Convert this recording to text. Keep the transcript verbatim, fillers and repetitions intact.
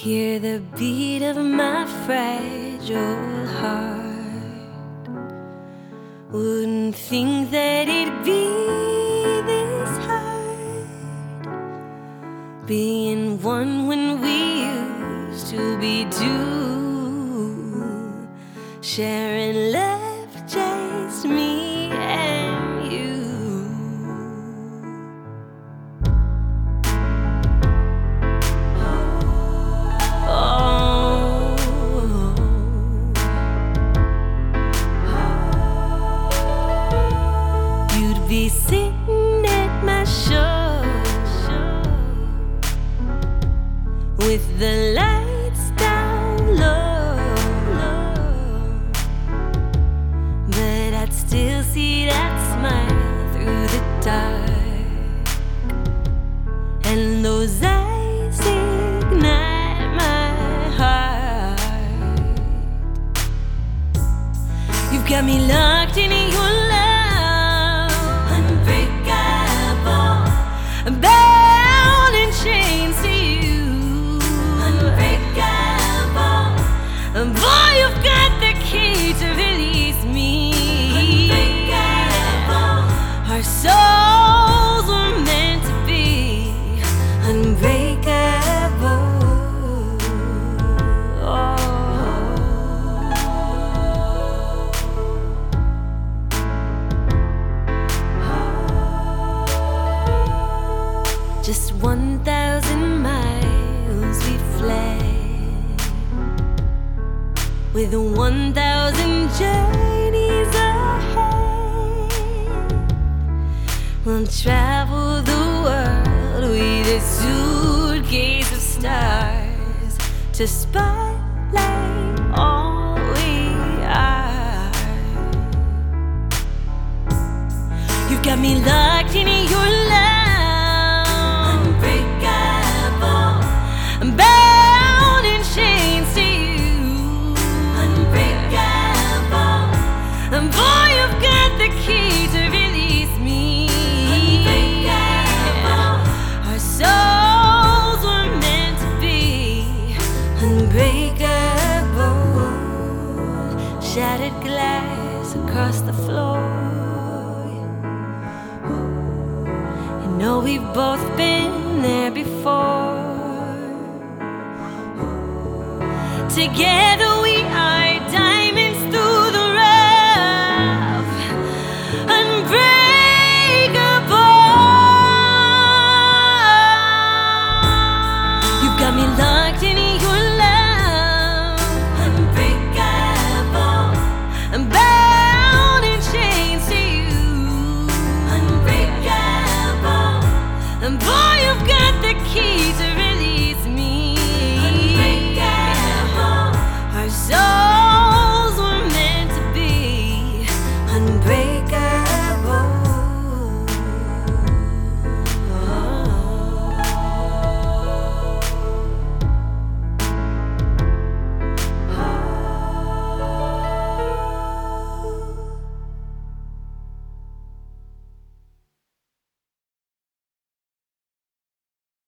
Hear the beat of my fragile heart. Wouldn't think that it'd be this hard, being one when we used to be two, sharing love, just me and you. Be sitting at my show with the lights down low, but I'd still see that smile through the dark, and those eyes ignite my heart. You've got me locked in your love, bound in chains to you, unbreakable. Boy, you've got the key to release me. Unbreakable. Our souls were meant to be unbreakable. Oh. Just one thousand miles we fled, with one thousand journeys ahead. We'll travel the world with a suitcase of stars to spotlight all we are. You've got me locked in your love, bound in chains to you, unbreakable. And boy, you've got the key to release me. Unbreakable. Our souls were meant to be unbreakable. Shattered glass across the floor. You know we've both been there before. Together we